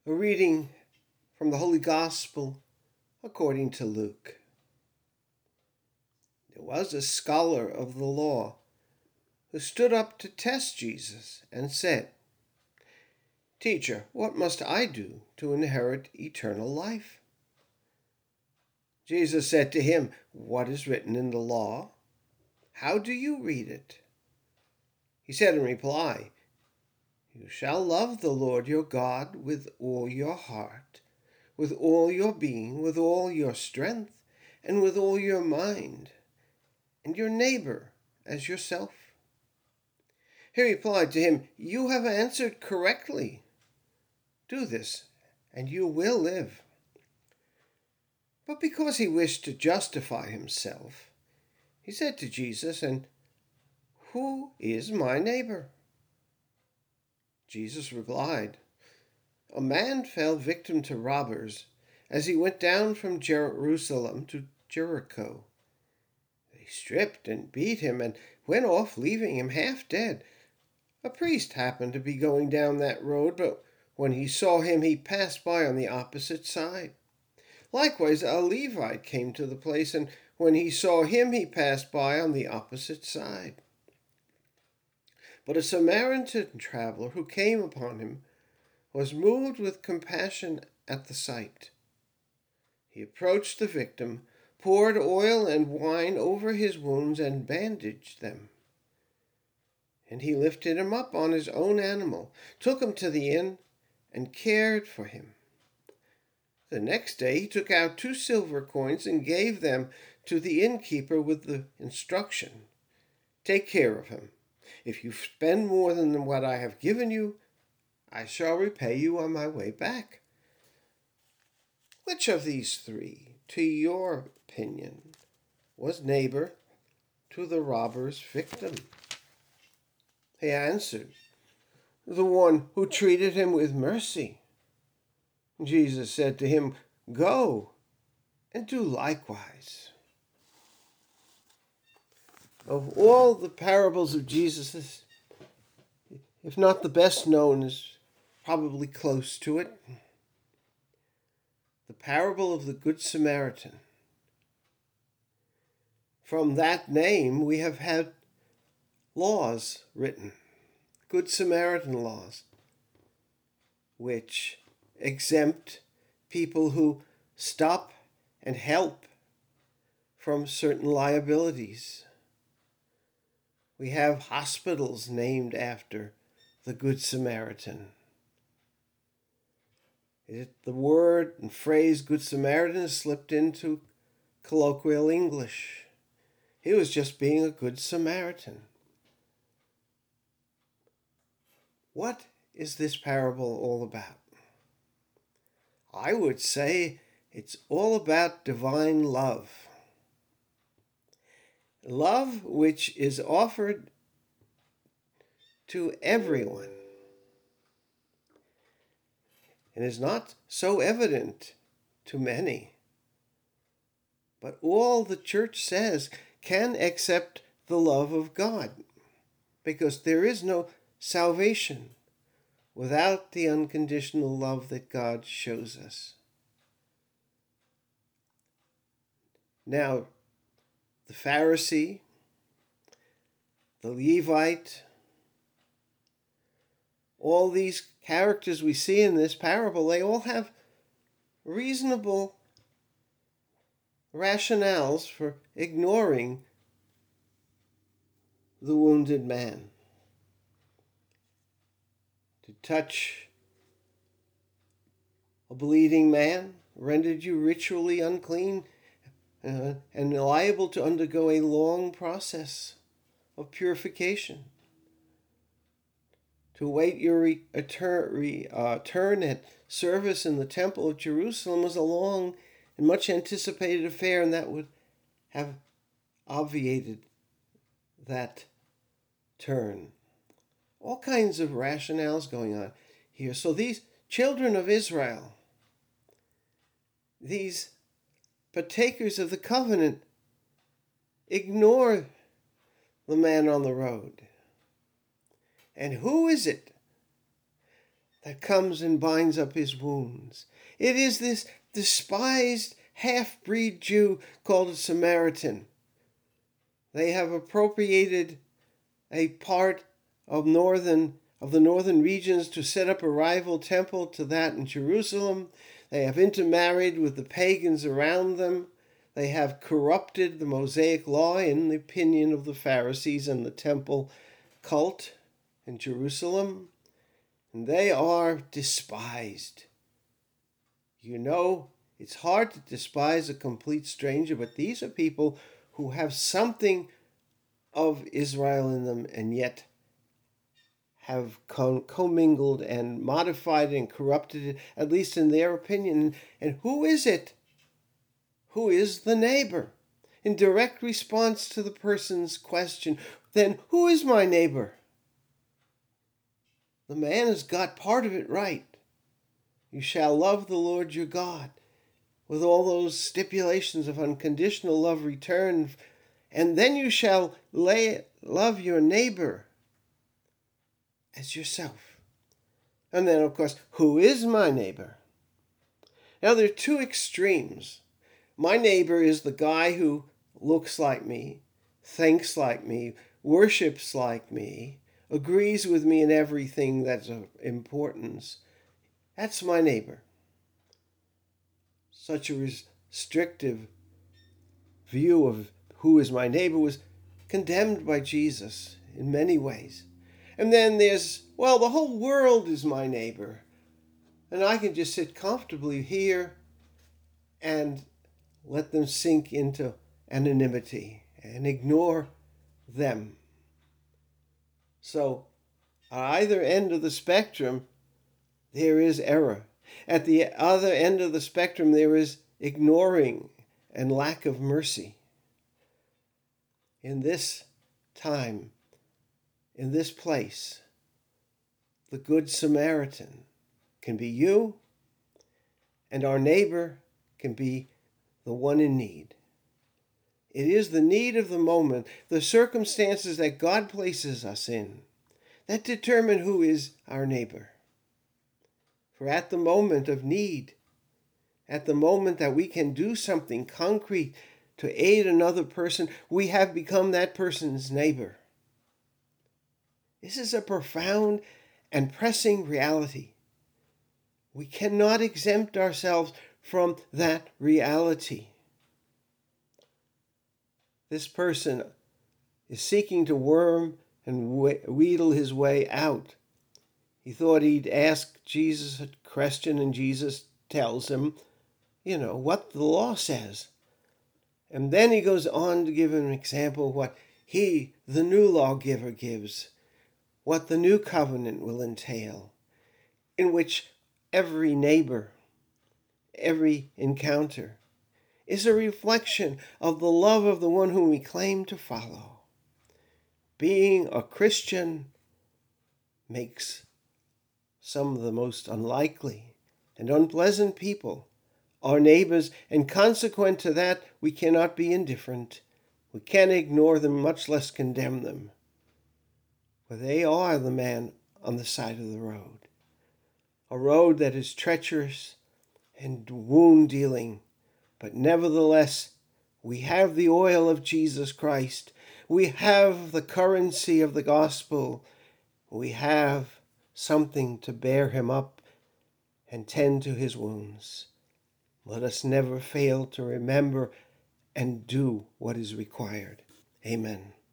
A reading from the Holy Gospel according to Luke. There was a scholar of the law who stood up to test Jesus and said, "Teacher, what must I do to inherit eternal life?" Jesus said to him, "What is written in the law? How do you read it?" He said in reply, "You shall love the Lord your God with all your heart, with all your being, with all your strength, and with all your mind, and your neighbor as yourself." He replied to him, "You have answered correctly. Do this, and you will live." But because he wished to justify himself, he said to Jesus, "And who is my neighbor?" Jesus replied, "A man fell victim to robbers as he went down from Jerusalem to Jericho. They stripped and beat him and went off, leaving him half dead. A priest happened to be going down that road, but when he saw him, he passed by on the opposite side. Likewise, a Levite came to the place, and when he saw him, he passed by on the opposite side. But a Samaritan traveler who came upon him was moved with compassion at the sight. He approached the victim, poured oil and wine over his wounds, and bandaged them. And he lifted him up on his own animal, took him to the inn, and cared for him. The next day he took out 2 silver coins and gave them to the innkeeper with the instruction, 'Take care of him. If you spend more than what I have given you, I shall repay you on my way back.' Which of these 3, to your opinion, was neighbor to the robber's victim?" He answered, "The one who treated him with mercy." Jesus said to him, "Go and do likewise." Of all the parables of Jesus, if not the best known, is probably close to it, the parable of the Good Samaritan. From that name, we have had laws written, Good Samaritan laws, which exempt people who stop and help from certain liabilities. We have hospitals named after the Good Samaritan. The word and phrase Good Samaritan has slipped into colloquial English. He was just being a good Samaritan. What is this parable all about? I would say it's all about divine love. Love which is offered to everyone and is not so evident to many. But all the church says can accept the love of God, because there is no salvation without the unconditional love that God shows us. Now, the Pharisee, the Levite, all these characters we see in this parable, they all have reasonable rationales for ignoring the wounded man. To touch a bleeding man rendered you ritually unclean and liable to undergo a long process of purification. To await your turn at service in the Temple of Jerusalem was a long and much anticipated affair, and that would have obviated that turn. All kinds of rationales going on here. So these children of Israel, these partakers of the covenant, ignore the man on the road. And who is it that comes and binds up his wounds. It is this despised half-breed Jew called a Samaritan. They have appropriated a part of the northern regions to set up a rival temple to that in Jerusalem. They have intermarried with the pagans around them. They have corrupted the Mosaic law in the opinion of the Pharisees and the temple cult in Jerusalem. And they are despised. You know, it's hard to despise a complete stranger, but these are people who have something of Israel in them and yet have commingled and modified and corrupted it, at least in their opinion. And who is it? Who is the neighbor? In direct response to the person's question, then who is my neighbor? The man has got part of it right. You shall love the Lord your God with all those stipulations of unconditional love returned, and then you shall love your neighbor as yourself. And then, of course, who is my neighbor? Now, there are two extremes. My neighbor is the guy who looks like me, thinks like me, worships like me, agrees with me in everything that's of importance. That's my neighbor. Such a restrictive view of who is my neighbor was condemned by Jesus in many ways. And then there's, well, the whole world is my neighbor, and I can just sit comfortably here and let them sink into anonymity and ignore them. So, at either end of the spectrum, there is error. At the other end of the spectrum, there is ignoring and lack of mercy. In this time, in this place, the Good Samaritan can be you, and our neighbor can be the one in need. It is the need of the moment, the circumstances that God places us in, that determine who is our neighbor. For at the moment of need, at the moment that we can do something concrete to aid another person, we have become that person's neighbor. This is a profound and pressing reality. We cannot exempt ourselves from that reality. This person is seeking to worm and wheedle his way out. He thought he'd ask Jesus a question, and Jesus tells him, what the law says. And then he goes on to give an example of what he, the new lawgiver, gives, what the new covenant will entail, in which every neighbor, every encounter is a reflection of the love of the one whom we claim to follow. Being a Christian makes some of the most unlikely and unpleasant people our neighbors, and consequent to that, we cannot be indifferent. We can't ignore them, much less condemn them. For they are the man on the side of the road. A road that is treacherous and wound-dealing, but nevertheless, we have the oil of Jesus Christ. We have the currency of the gospel. We have something to bear him up and tend to his wounds. Let us never fail to remember and do what is required. Amen.